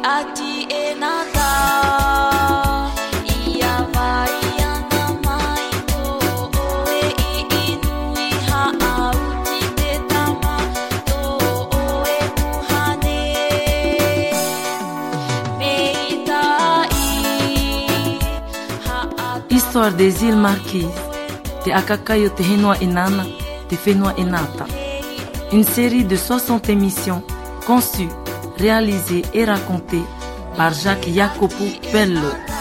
Histoire des îles Marquises, Te Akakaio Te Henua Inana, Te Whenua Inata. Une série de 60 émissions conçues, réalisées et racontées par Jacques Jacopo Pello.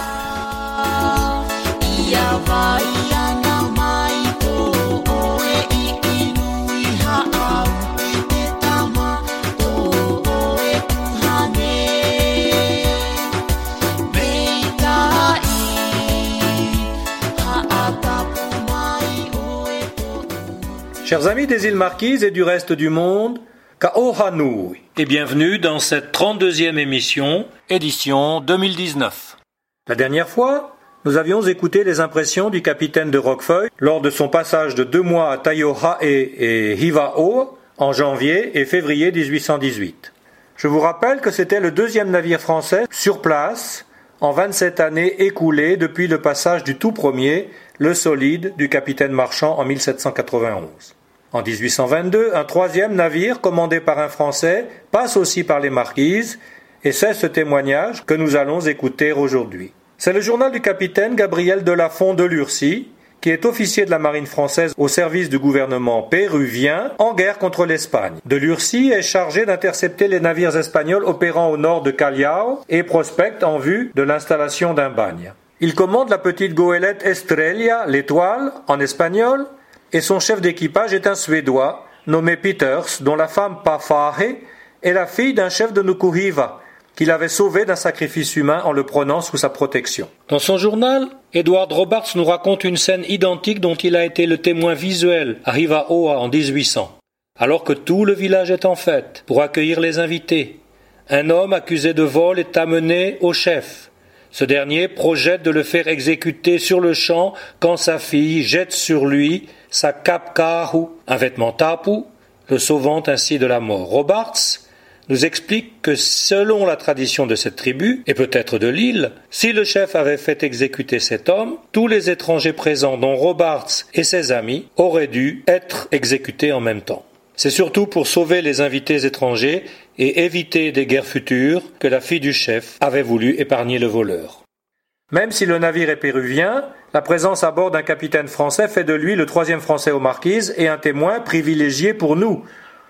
Chers amis des îles Marquises et du reste du monde, Ka'oha Nui et bienvenue dans cette 32e émission, édition 2019. La dernière fois, nous avions écouté les impressions du capitaine de Roquefeuille lors de son passage de 2 mois à Taiohae et Hiva'o en janvier et février 1818. Je vous rappelle que c'était le 2e navire français sur place en 27 années écoulées depuis le passage du tout premier, le Solide, du capitaine Marchand en 1791. En 1822, un 3e navire commandé par un Français passe aussi par les Marquises, et c'est ce témoignage que nous allons écouter aujourd'hui. C'est le journal du capitaine Gabriel de Lafond de Lurcy, qui est officier de la marine française au service du gouvernement péruvien en guerre contre l'Espagne. De Lurcy est chargé d'intercepter les navires espagnols opérant au nord de Callao et prospecte en vue de l'installation d'un bagne. Il commande la petite goélette Estrella, l'étoile, en espagnol, et son chef d'équipage est un Suédois nommé Peters, dont la femme Pafahe est la fille d'un chef de Nukuhiva, qu'il avait sauvé d'un sacrifice humain en le prenant sous sa protection. Dans son journal, Edward Robarts nous raconte une scène identique dont il a été le témoin visuel à Hiva'oa en 1800. Alors que tout le village est en fête pour accueillir les invités, un homme accusé de vol est amené au chef. Ce dernier projette de le faire exécuter sur le champ quand sa fille jette sur lui sa kapkahu, un vêtement tapu, le sauvant ainsi de la mort. Robarts nous explique que selon la tradition de cette tribu, et peut-être de l'île, si le chef avait fait exécuter cet homme, tous les étrangers présents, dont Robarts et ses amis, auraient dû être exécutés en même temps. C'est surtout pour sauver les invités étrangers et éviter des guerres futures que la fille du chef avait voulu épargner le voleur. Même si le navire est péruvien, la présence à bord d'un capitaine français fait de lui le 3e Français aux Marquises et un témoin privilégié pour nous.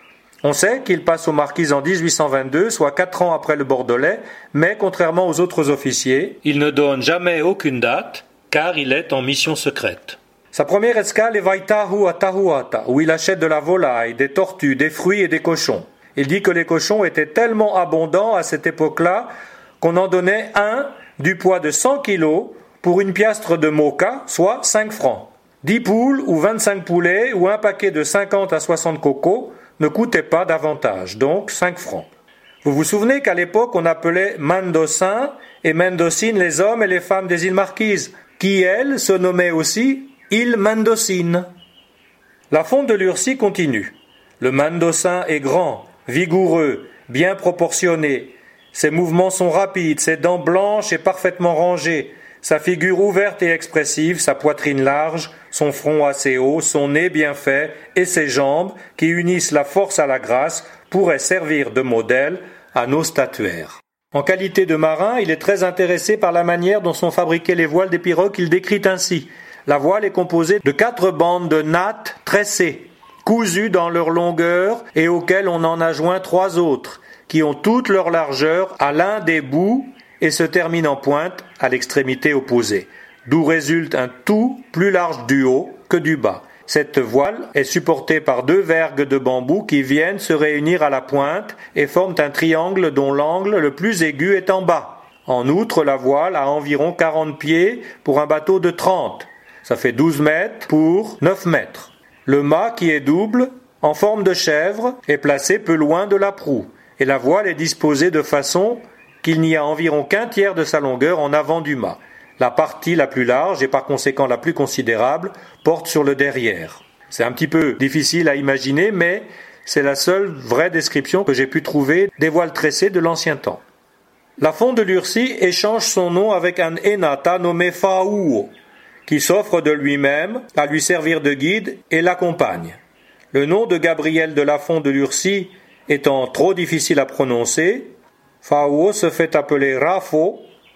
On sait qu'il passe aux Marquises en 1822, soit 4 ans après le Bordelais, mais contrairement aux autres officiers, il ne donne jamais aucune date, car il est en mission secrète. Sa première escale est Waitahu à Tahuata, où il achète de la volaille, des tortues, des fruits et des cochons. Il dit que les cochons étaient tellement abondants à cette époque-là qu'on en donnait un du poids de 100 kilos pour une piastre de moka, soit 5 francs. 10 poules ou 25 poulets ou un paquet de 50 à 60 cocos ne coûtaient pas davantage, donc 5 francs. Vous vous souvenez qu'à l'époque on appelait Mendocins et Mendocines les hommes et les femmes des îles Marquises, qui elles se nommaient aussi îles Mendocines. La fonte de Lurcy continue. Le Mendocin est grand, vigoureux, bien proportionné. Ses mouvements sont rapides, ses dents blanches et parfaitement rangées, sa figure ouverte et expressive, sa poitrine large, son front assez haut, son nez bien fait et ses jambes, qui unissent la force à la grâce, pourraient servir de modèle à nos statuaires. En qualité de marin, il est très intéressé par la manière dont sont fabriquées les voiles des pirogues qu'il décrit ainsi. La voile est composée de 4 bandes de nattes tressées, cousues dans leur longueur et auxquelles on en a joint 3 autres, qui ont toute leur largeur à l'un des bouts et se terminent en pointe à l'extrémité opposée, d'où résulte un tout plus large du haut que du bas. Cette voile est supportée par 2 vergues de bambou qui viennent se réunir à la pointe et forment un triangle dont l'angle le plus aigu est en bas. En outre, la voile a environ 40 pieds pour un bateau de 30. Ça fait 12 mètres pour 9 mètres. Le mât, qui est double, en forme de chèvre, est placé peu loin de la proue, et la voile est disposée de façon qu'il n'y a environ qu'un tiers de sa longueur en avant du mât. La partie la plus large, et par conséquent la plus considérable, porte sur le derrière. C'est un petit peu difficile à imaginer, mais c'est la seule vraie description que j'ai pu trouver des voiles tressées de l'ancien temps. Lafond de Lurcy échange son nom avec un Enata nommé Faouo, qui s'offre de lui-même à lui servir de guide et l'accompagne. Le nom de Gabriel de Lafond de Lurcy étant trop difficile à prononcer, Faouo se fait appeler Rafo,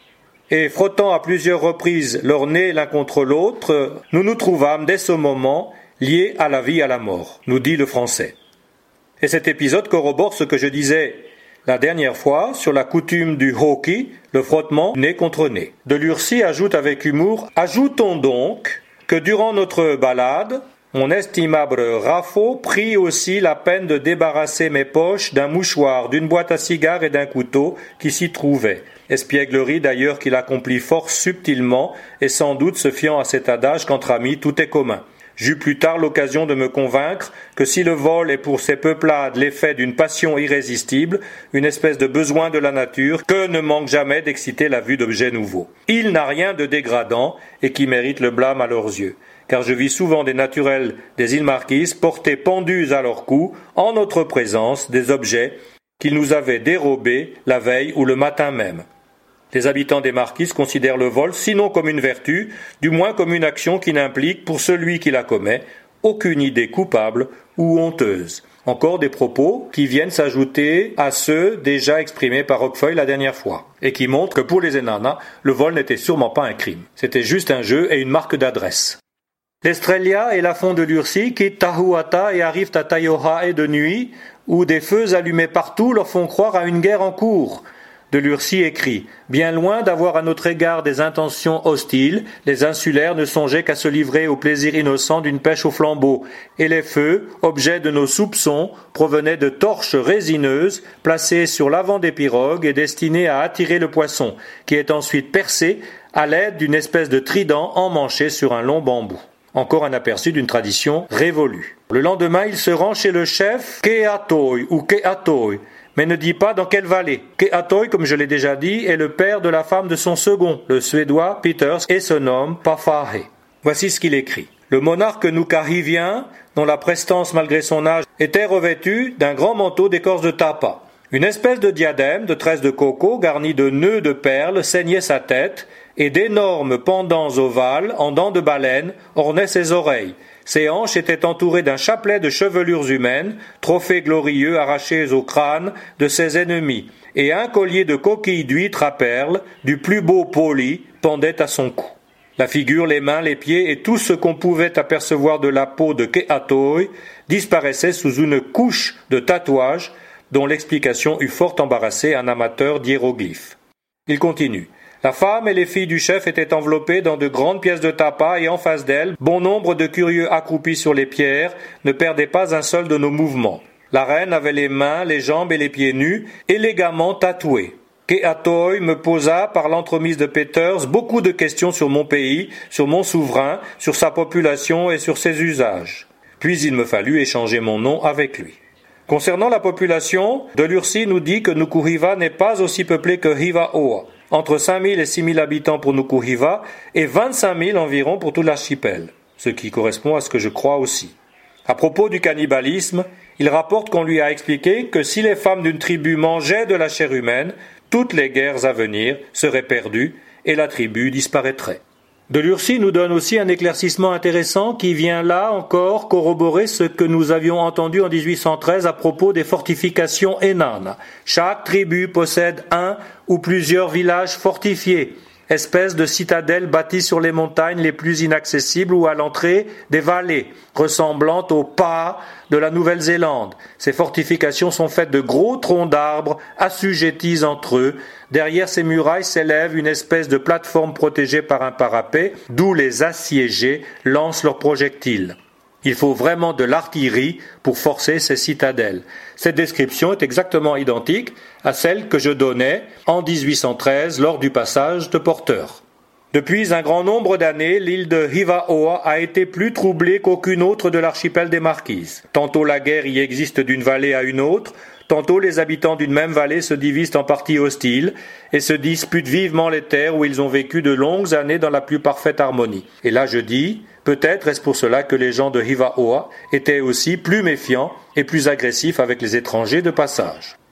et frottant à plusieurs reprises leurs nez l'un contre l'autre, nous nous trouvâmes dès ce moment liés à la vie et à la mort, nous dit le Français. Et cet épisode corrobore ce que je disais la dernière fois sur la coutume du hoki, le frottement nez contre nez. De Lurcy ajoute avec humour « Ajoutons donc que durant notre balade, mon estimable Rafo prit aussi la peine de débarrasser mes poches d'un mouchoir, d'une boîte à cigares et d'un couteau qui s'y trouvaient. » Espièglerie d'ailleurs qu'il accomplit fort subtilement et sans doute se fiant à cet adage qu'entre amis tout est commun. J'eus plus tard l'occasion de me convaincre que si le vol est pour ces peuplades l'effet d'une passion irrésistible, une espèce de besoin de la nature, que ne manque jamais d'exciter la vue d'objets nouveaux. Il n'a rien de dégradant et qui mérite le blâme à leurs yeux. Car je vis souvent des naturels des îles Marquises porter pendus à leur cou, en notre présence, des objets qu'ils nous avaient dérobés la veille ou le matin même. Les habitants des Marquises considèrent le vol sinon comme une vertu, du moins comme une action qui n'implique, pour celui qui la commet, aucune idée coupable ou honteuse. Encore des propos qui viennent s'ajouter à ceux déjà exprimés par Roquefeuille la dernière fois, et qui montrent que pour les Enanas, le vol n'était sûrement pas un crime. C'était juste un jeu et une marque d'adresse. L'Estrella et Lafond de Lurcy quittent Tahuata et arrivent à Taiohae de nuit, où des feux allumés partout leur font croire à une guerre en cours. De Lurcy écrit « Bien loin d'avoir à notre égard des intentions hostiles, les insulaires ne songeaient qu'à se livrer au plaisir innocent d'une pêche au flambeau, et les feux, objet de nos soupçons, provenaient de torches résineuses placées sur l'avant des pirogues et destinées à attirer le poisson, qui est ensuite percé à l'aide d'une espèce de trident emmanché sur un long bambou. » Encore un aperçu d'une tradition révolue. Le lendemain, il se rend chez le chef Keatoi ou Keatoi, mais ne dit pas dans quelle vallée. Keatoi, comme je l'ai déjà dit, est le père de la femme de son second, le Suédois Peters, et se nomme Pafahe. Voici ce qu'il écrit. Le monarque Nukahivian, dont la prestance malgré son âge était revêtu d'un grand manteau d'écorce de tapa. Une espèce de diadème de tresse de coco garni de nœuds de perles ceignait sa tête, et d'énormes pendants ovales en dents de baleine ornaient ses oreilles. Ses hanches étaient entourées d'un chapelet de chevelures humaines, trophées glorieux arrachés au crâne de ses ennemis, et un collier de coquilles d'huîtres à perles, du plus beau poli, pendait à son cou. La figure, les mains, les pieds et tout ce qu'on pouvait apercevoir de la peau de Keatoi disparaissait sous une couche de tatouages dont l'explication eût fort embarrassé un amateur d'hiéroglyphes. Il continue. La femme et les filles du chef étaient enveloppées dans de grandes pièces de tapas et en face d'elles, bon nombre de curieux accroupis sur les pierres ne perdaient pas un seul de nos mouvements. La reine avait les mains, les jambes et les pieds nus, élégamment tatoués. Keatoi me posa, par l'entremise de Peters, beaucoup de questions sur mon pays, sur mon souverain, sur sa population et sur ses usages. Puis il me fallut échanger mon nom avec lui. Concernant la population, de Lurcy nous dit que Nukuhiva n'est pas aussi peuplé que Hivaoa. Entre 5 000 et 6 000 habitants pour Nukuhiva et 25 000 environ pour tout l'archipel, ce qui correspond à ce que je crois aussi. À propos du cannibalisme, il rapporte qu'on lui a expliqué que si les femmes d'une tribu mangeaient de la chair humaine, toutes les guerres à venir seraient perdues et la tribu disparaîtrait. De Lurcy nous donne aussi un éclaircissement intéressant qui vient là encore corroborer ce que nous avions entendu en 1813 à propos des fortifications enanes. Chaque tribu possède un ou plusieurs villages fortifiés, espèces de citadelles bâties sur les montagnes les plus inaccessibles ou à l'entrée des vallées, ressemblant aux pas de la Nouvelle-Zélande. Ces fortifications sont faites de gros troncs d'arbres assujettis entre eux. Derrière ces murailles s'élève une espèce de plateforme protégée par un parapet, d'où les assiégés lancent leurs projectiles. Il faut vraiment de l'artillerie pour forcer ces citadelles. Cette description est exactement identique à celle que je donnais en 1813 lors du passage de Porter. Depuis un grand nombre d'années, l'île de Hivaoa a été plus troublée qu'aucune autre de l'archipel des Marquises. Tantôt la guerre y existe d'une vallée à une autre, tantôt les habitants d'une même vallée se divisent en parties hostiles et se disputent vivement les terres où ils ont vécu de longues années dans la plus parfaite harmonie. Et là je dis, peut-être est-ce pour cela que les gens de Hivaoa étaient aussi plus méfiants et plus agressifs avec les étrangers de passage.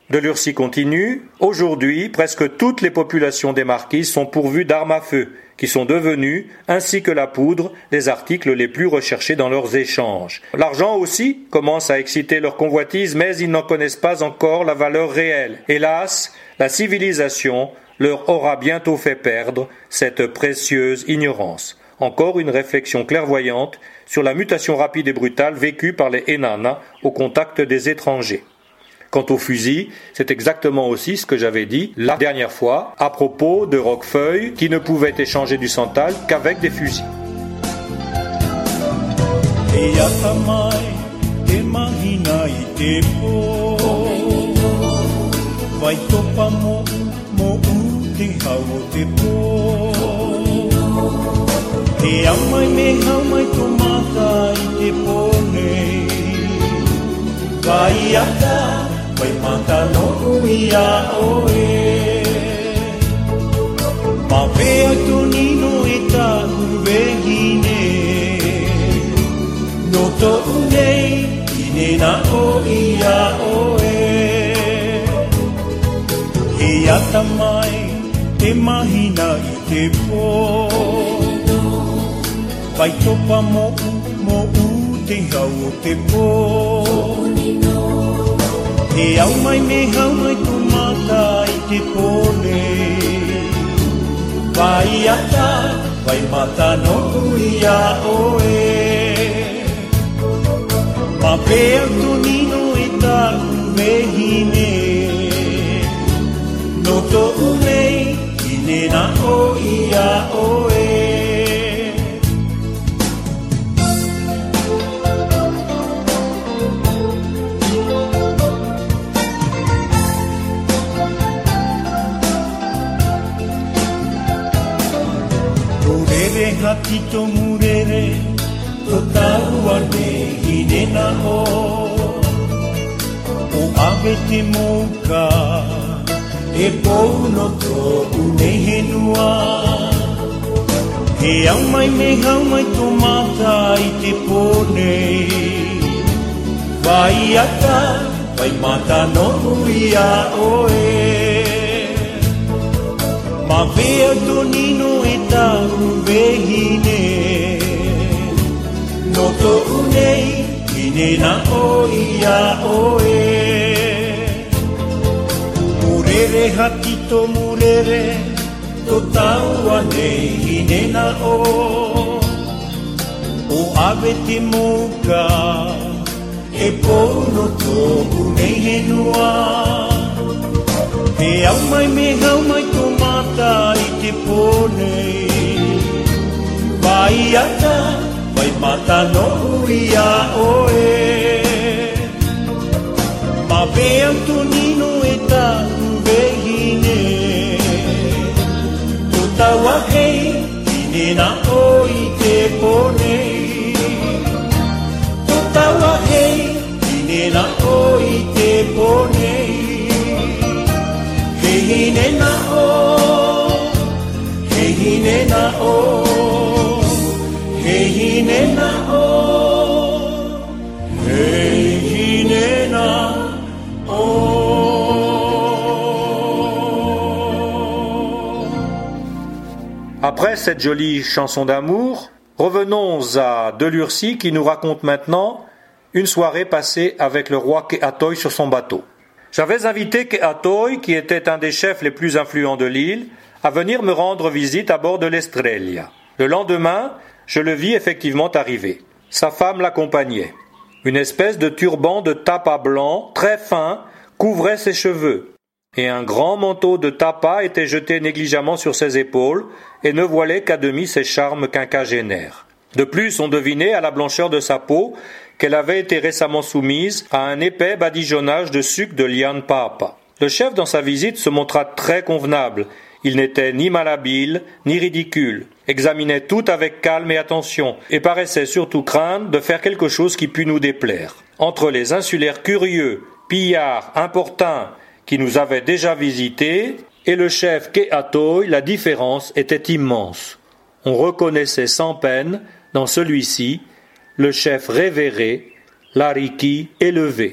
Delursi continue. Aujourd'hui, presque toutes les populations des marquises sont pourvues d'armes à feu, qui sont devenues, ainsi que la poudre, les articles les plus recherchés dans leurs échanges. L'argent aussi commence à exciter leur convoitise, mais ils n'en connaissent pas encore la valeur réelle. Hélas, la civilisation leur aura bientôt fait perdre cette précieuse ignorance. Encore une réflexion clairvoyante sur la mutation rapide et brutale vécue par les Enana au contact des étrangers. Quant au fusil, c'est exactement aussi ce que j'avais dit la dernière fois à propos de Roquefeuille qui ne pouvait échanger du santal qu'avec des fusils. Vai mata no ia oe Ma vea tonino e ta uvehine No to unei ine na o ia oe He ata mai te mahina i te po Vai topa mo te hau o te po E au mai me hau mai tu mata i te pone Vai ata, vai mata no ia oe Ma pea tu nino e ta umehine No to umei, ine na o ia oe Hati to murere, to taua ne hine na o O ave te moka, e pou no to unei henua He au mai me hau mai to mata i te pone Vai ata, vai mata no ia oe Ma vea tonino e ta uvehine No to unei, ine na o ia oe Murere hatito murere, to taua nei hine na o O ave te moka, e pono to unei henua E au mai me hau mai to mata i te pone Vai ata, vai mata no ia oe Ma vea tonino e ta uvehine To taua hei, ine na o i te pone To taua hei, ine na o i te pone Hine na o, hine na o, hine na o, hine na o. Après cette jolie chanson d'amour, revenons à Delursi qui nous raconte maintenant une soirée passée avec le roi Ke'atoy sur son bateau. J'avais invité Ke'atoy, qui était un des chefs les plus influents de l'île, à venir me rendre visite à bord de l'Estrella. Le lendemain, je le vis effectivement arriver. Sa femme l'accompagnait. Une espèce de turban de tapa blanc, très fin, couvrait ses cheveux, et un grand manteau de tapa était jeté négligemment sur ses épaules et ne voilait qu'à demi ses charmes quinquagénaires. De plus, on devinait à la blancheur de sa peau qu'elle avait été récemment soumise à un épais badigeonnage de sucre de liane papa. Le chef, dans sa visite, se montra très convenable. Il n'était ni malhabile, ni ridicule, examinait tout avec calme et attention, et paraissait surtout craindre de faire quelque chose qui pût nous déplaire. Entre les insulaires curieux, pillards, importuns, qui nous avaient déjà visités, et le chef Ke'atoy, la différence était immense. On reconnaissait sans peine, dans celui-ci, le chef révéré, l'ariki élevé.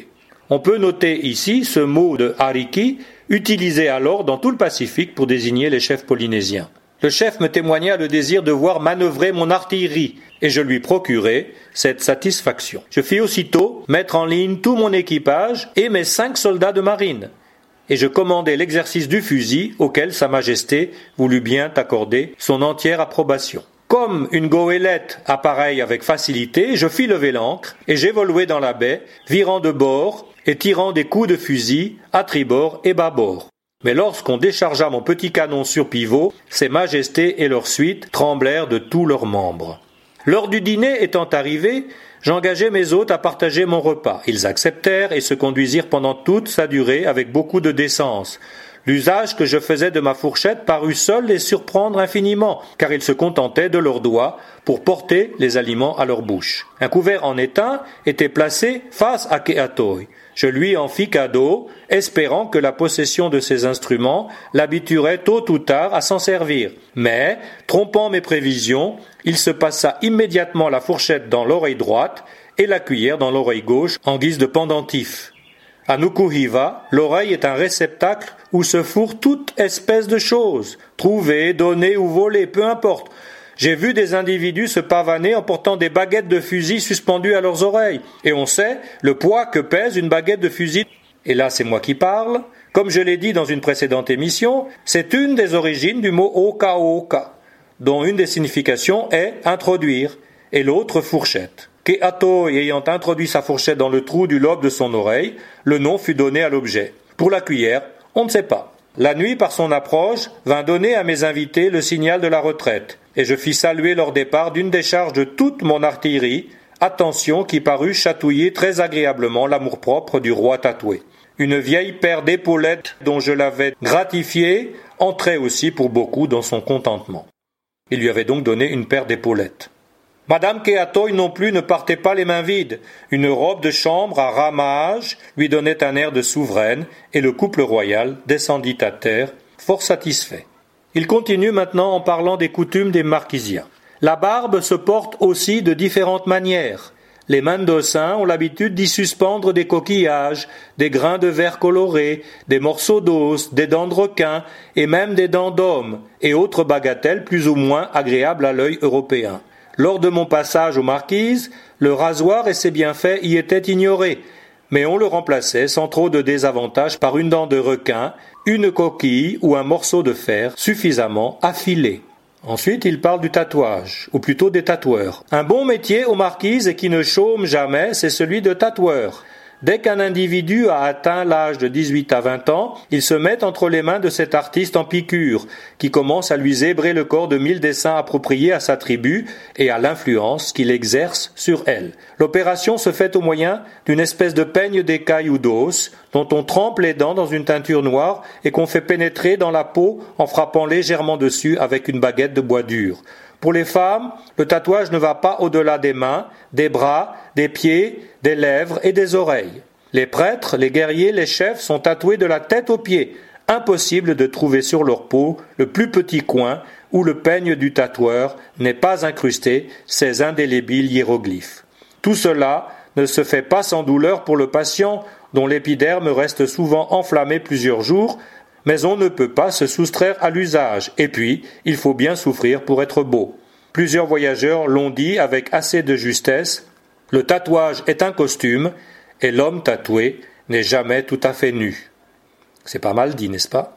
On peut noter ici ce mot de ariki, utilisé alors dans tout le Pacifique pour désigner les chefs polynésiens. Le chef me témoigna le désir de voir manœuvrer mon artillerie, et je lui procurai cette satisfaction. Je fis aussitôt mettre en ligne tout mon équipage et mes 5 soldats de marine, et je commandai l'exercice du fusil auquel Sa Majesté voulut bien accorder son entière approbation. Comme une goélette appareille avec facilité, je fis lever l'ancre et j'évoluai dans la baie, virant de bord et tirant des coups de fusil à tribord et bâbord. Mais lorsqu'on déchargea mon petit canon sur pivot, Ses Majestés et leur suite tremblèrent de tous leurs membres. L'heure du dîner étant arrivée, j'engageai mes hôtes à partager mon repas. Ils acceptèrent et se conduisirent pendant toute sa durée avec beaucoup de décence. L'usage que je faisais de ma fourchette parut seul les surprendre infiniment, car ils se contentaient de leurs doigts pour porter les aliments à leur bouche. Un couvert en étain était placé face à Keatoi. Je lui en fis cadeau, espérant que la possession de ces instruments l'habituerait tôt ou tard à s'en servir. Mais, trompant mes prévisions, il se passa immédiatement la fourchette dans l'oreille droite et la cuillère dans l'oreille gauche en guise de pendentif. À Nukuhiva, l'oreille est un réceptacle où se fourrent toute espèce de choses, trouvées, données ou volées, peu importe. J'ai vu des individus se pavaner en portant des baguettes de fusil suspendues à leurs oreilles, et on sait le poids que pèse une baguette de fusil. Et là, c'est moi qui parle. Comme je l'ai dit dans une précédente émission, c'est une des origines du mot oka-oka, dont une des significations est introduire, et l'autre fourchette. Keatoi ayant introduit sa fourchette dans le trou du lobe de son oreille, le nom fut donné à l'objet. Pour la cuillère, on ne sait pas. La nuit, par son approche, vint donner à mes invités le signal de la retraite, et je fis saluer leur départ d'une décharge de toute mon artillerie, attention qui parut chatouiller très agréablement l'amour-propre du roi tatoué. Une vieille paire d'épaulettes dont je l'avais gratifié entrait aussi pour beaucoup dans son contentement. Il lui avait donc donné une paire d'épaulettes. Madame Keatoi non plus ne partait pas les mains vides. Une robe de chambre à ramage lui donnait un air de souveraine, et le couple royal descendit à terre, fort satisfait. Il continue maintenant en parlant des coutumes des Marquisiens. La barbe se porte aussi de différentes manières. Les Mendocins ont l'habitude d'y suspendre des coquillages, des grains de verre colorés, des morceaux d'os, des dents de requin et même des dents d'homme, et autres bagatelles plus ou moins agréables à l'œil européen. Lors de mon passage aux Marquises, le rasoir et ses bienfaits y étaient ignorés, mais on le remplaçait sans trop de désavantage par une dent de requin, une coquille ou un morceau de fer suffisamment affilé. Ensuite, il parle du tatouage, ou plutôt des tatoueurs. Un bon métier aux Marquises et qui ne chôme jamais, c'est celui de tatoueur. Dès qu'un individu a atteint l'âge de 18 à 20 ans, il se met entre les mains de cet artiste en piqûre, qui commence à lui zébrer le corps de 1000 dessins appropriés à sa tribu et à l'influence qu'il exerce sur elle. L'opération se fait au moyen d'une espèce de peigne d'écaille ou d'os, dont on trempe les dents dans une teinture noire et qu'on fait pénétrer dans la peau en frappant légèrement dessus avec une baguette de bois dur. Pour les femmes, le tatouage ne va pas au-delà des mains, des bras, des pieds, des lèvres et des oreilles. Les prêtres, les guerriers, les chefs sont tatoués de la tête aux pieds. Impossible de trouver sur leur peau le plus petit coin où le peigne du tatoueur n'est pas incrusté ces indélébiles hiéroglyphes. Tout cela ne se fait pas sans douleur pour le patient, dont l'épiderme reste souvent enflammé plusieurs jours, mais on ne peut pas se soustraire à l'usage, et puis il faut bien souffrir pour être beau. Plusieurs voyageurs l'ont dit avec assez de justesse, le tatouage est un costume, et l'homme tatoué n'est jamais tout à fait nu. C'est pas mal dit, n'est-ce pas?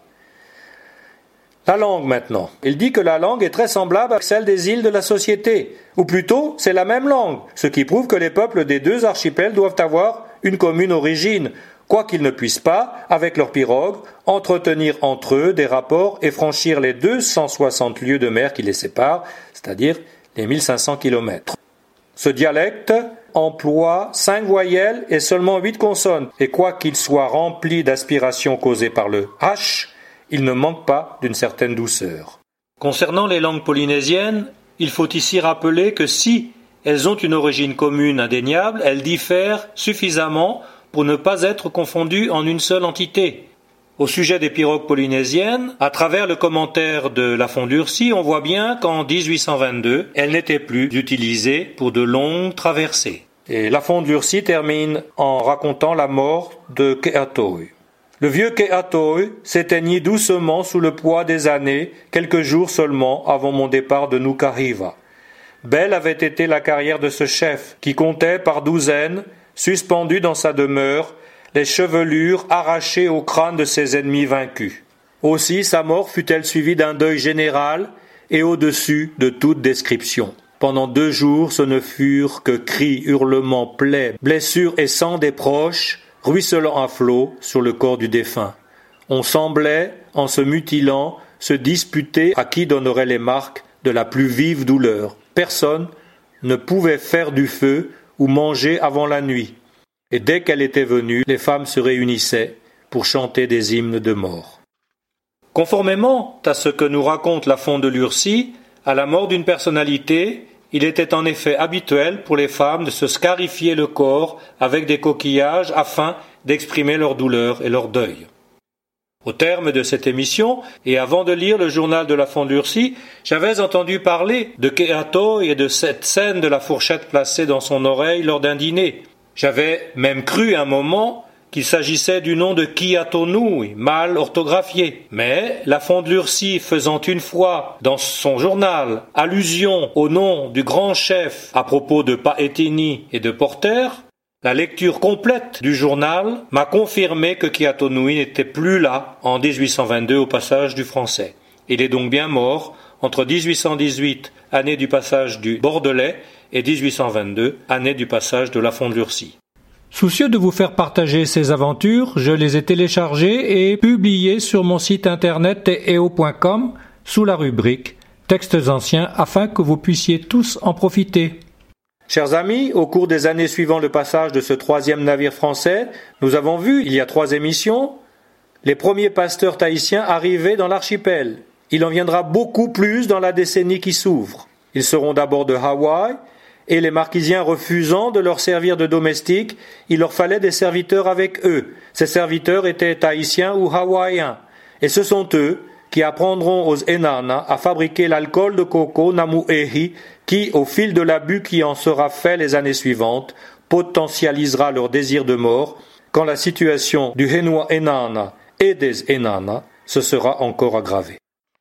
La langue maintenant. Il dit que la langue est très semblable à celle des îles de la société, ou plutôt c'est la même langue, ce qui prouve que les peuples des deux archipels doivent avoir une commune origine, quoiqu'ils ne puissent pas, avec leurs pirogues, entretenir entre eux des rapports et franchir les 260 lieues de mer qui les séparent, c'est-à-dire les 1500 kilomètres. Ce dialecte emploie 5 voyelles et seulement 8 consonnes, et quoiqu'il soit rempli d'aspirations causées par le H, il ne manque pas d'une certaine douceur. Concernant les langues polynésiennes, il faut ici rappeler que si elles ont une origine commune indéniable, elles diffèrent suffisamment pour ne pas être confondues en une seule entité. Au sujet des pirogues polynésiennes, à travers le commentaire de Lafond Durci, on voit bien qu'en 1822, elles n'étaient plus utilisées pour de longues traversées. Et la Fondlursi termine en racontant la mort de Ke'atoi. Le vieux Ke'atoi s'éteignit doucement sous le poids des années, quelques jours seulement avant mon départ de Nukahiva. Belle avait été la carrière de ce chef, qui comptait par douzaines, suspendu dans sa demeure, les chevelures arrachées au crâne de ses ennemis vaincus. Aussi sa mort fut-elle suivie d'un deuil général et au-dessus de toute description. Pendant 2 jours, ce ne furent que cris, hurlements, plaies, blessures et sang des proches, ruisselant à flots sur le corps du défunt. On semblait, en se mutilant, se disputer à qui donnerait les marques de la plus vive douleur. Personne ne pouvait faire du feu ou manger avant la nuit. Et dès qu'elle était venue, les femmes se réunissaient pour chanter des hymnes de mort. Conformément à ce que nous raconte la Fondlursi, à la mort d'une personnalité, il était en effet habituel pour les femmes de se scarifier le corps avec des coquillages afin d'exprimer leur douleur et leur deuil. Au terme de cette émission, et avant de lire le journal de la Fondlursi, j'avais entendu parler de Ke'atoi et de cette scène de la fourchette placée dans son oreille lors d'un dîner. J'avais même cru un moment qu'il s'agissait du nom de Kiatonui, mal orthographié. Mais la Fondlursi faisant une fois, dans son journal, allusion au nom du grand chef à propos de Paetini et de Porter, la lecture complète du journal m'a confirmé que Kiatonui n'était plus là en 1822 au passage du français. Il est donc bien mort entre 1818, année du passage du Bordelais, et 1822, année du passage de la Fondlursi. Soucieux de vous faire partager ces aventures, je les ai téléchargées et publiées sur mon site internet teeo.com sous la rubrique Textes anciens afin que vous puissiez tous en profiter. Chers amis, au cours des années suivant le passage de ce 3e navire français, nous avons vu, il y a 3 émissions, les premiers pasteurs tahitiens arriver dans l'archipel. Il en viendra beaucoup plus dans la décennie qui s'ouvre. Ils seront d'abord de Hawaï, et les Marquisiens refusant de leur servir de domestiques, il leur fallait des serviteurs avec eux. Ces serviteurs étaient tahitiens ou hawaïens. Et ce sont eux qui apprendront aux Enana à fabriquer l'alcool de coco Namuehi qui, au fil de l'abus qui en sera fait les années suivantes, potentialisera leur désir de mort quand la situation du Henua Enana et des Enana se sera encore aggravée.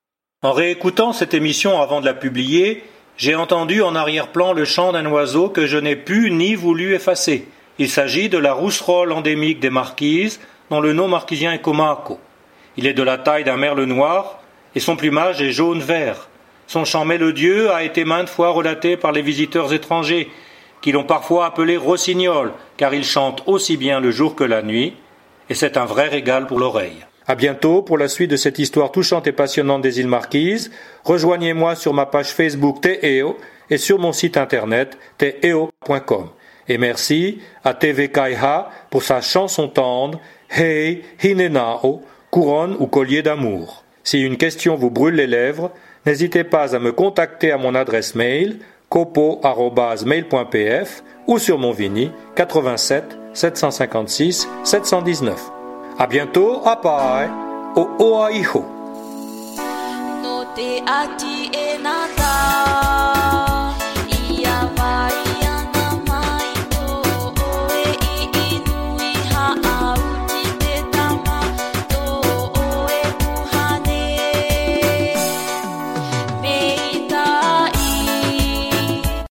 En réécoutant cette émission avant de la publier, j'ai entendu en arrière-plan le chant d'un oiseau que je n'ai pu ni voulu effacer. Il s'agit de la rousserolle endémique des Marquises, dont le nom marquisien est Komako. Il est de la taille d'un merle noir et son plumage est jaune-vert. Son chant mélodieux a été maintes fois relaté par les visiteurs étrangers, qui l'ont parfois appelé rossignol, car il chante aussi bien le jour que la nuit, et c'est un vrai régal pour l'oreille. À bientôt pour la suite de cette histoire touchante et passionnante des îles Marquises. Rejoignez-moi sur ma page Facebook Te'eo et sur mon site internet te'eo.com. Et merci à TV Kaiha pour sa chanson tendre Hei Hinenao, couronne ou collier d'amour. Si une question vous brûle les lèvres, n'hésitez pas à me contacter à mon adresse mail kopo@mail.pf ou sur mon Vini 87 756 719. À bientôt, apai, o oaiho. No te ati e nata.